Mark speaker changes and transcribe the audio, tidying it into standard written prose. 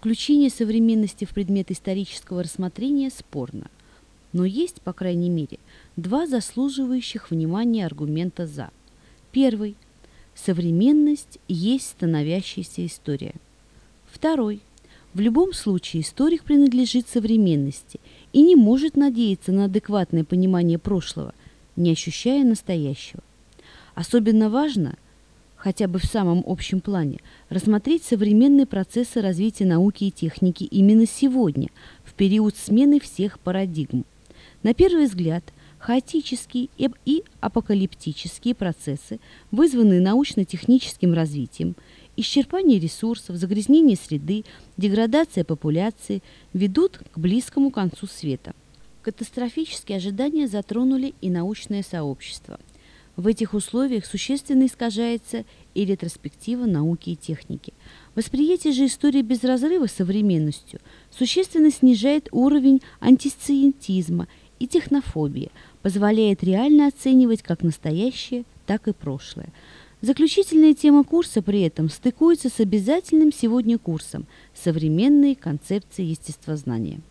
Speaker 1: включение современности в предмет исторического рассмотрения спорно. Но есть, по крайней мере, два заслуживающих внимания аргумента «за». Первый. Современность есть становящаяся история. Второй. В любом случае историк принадлежит современности и не может надеяться на адекватное понимание прошлого, не ощущая настоящего. Особенно важно, хотя бы в самом общем плане, рассмотреть современные процессы развития науки и техники именно сегодня, в период смены всех парадигм. На первый взгляд, хаотические и апокалиптические процессы, вызванные научно-техническим развитием, исчерпание ресурсов, загрязнение среды, деградация популяции, ведут к близкому концу света. Катастрофические ожидания затронули и научное сообщество. В этих условиях существенно искажается и ретроспектива науки и техники. Восприятие же истории без разрыва с современностью существенно снижает уровень антисциентизма и технофобии, позволяет реально оценивать как настоящее, так и прошлое. Заключительная тема курса при этом стыкуется с обязательным сегодня курсом «Современные концепции естествознания».